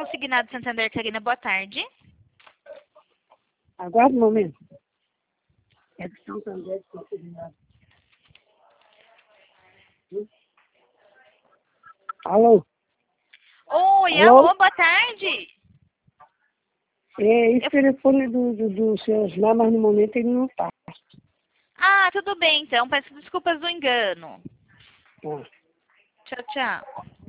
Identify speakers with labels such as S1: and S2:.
S1: Consignado Santander, Karina, boa tarde.
S2: Aguarde um momento. É de Santander, consignado. Alô?
S1: Oi,
S2: Alô?
S1: alô, boa tarde.
S2: É esse telefone do seu Osmar, mas no momento ele não está.
S1: Ah, tudo bem então. Peço desculpas do engano.
S2: Tá.
S1: Tchau, tchau.